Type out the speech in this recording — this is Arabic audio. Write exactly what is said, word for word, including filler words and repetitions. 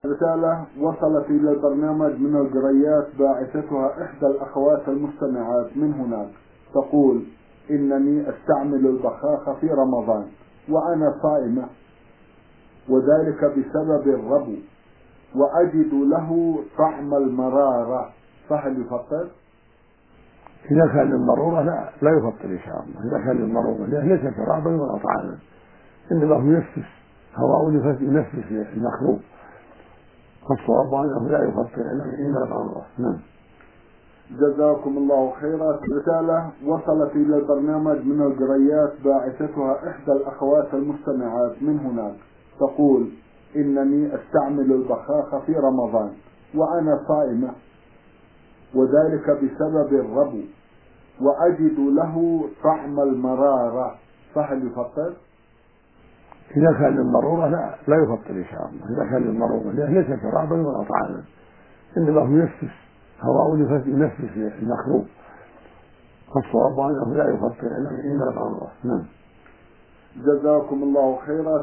رسالة وصلت إلى البرنامج من القريات باعثتها إحدى الأخوات المستمعات من هناك تقول: إنني أستعمل البخاخ في رمضان وأنا صائمة، وذلك بسبب الربو، وأجد له طعم المرارة، فهل يفطر؟ إذا كان للضرورة لا لا يفطر إن شاء الله. إذا كان للضرورة ليس شرابا ولا طعاما، إنما هو ينفس هواء ينفس المخلوق، فالصواب أنه لا يفطر إلا الضرورة. نعم. جزاكم الله خيرا. رسالة وصلت إلى البرنامج من القريات باعثتها إحدى الأخوات المستمعات من هناك تقول: إنني أستعمل البخاخ في رمضان وأنا صائمة، وذلك بسبب الربو، وأجد له طعم المرارة، فهل يفطر؟ إذا كان للضرورة لا لا يفطر إن شاء الله. إذا كان للضرورة ليس شرابا ولا طعاما، إنما هو ينفس هواء ينفس المخلوق، فالصواب أنه لا يفطر إلا الضرورة. نعم. جزاكم الله خيرا.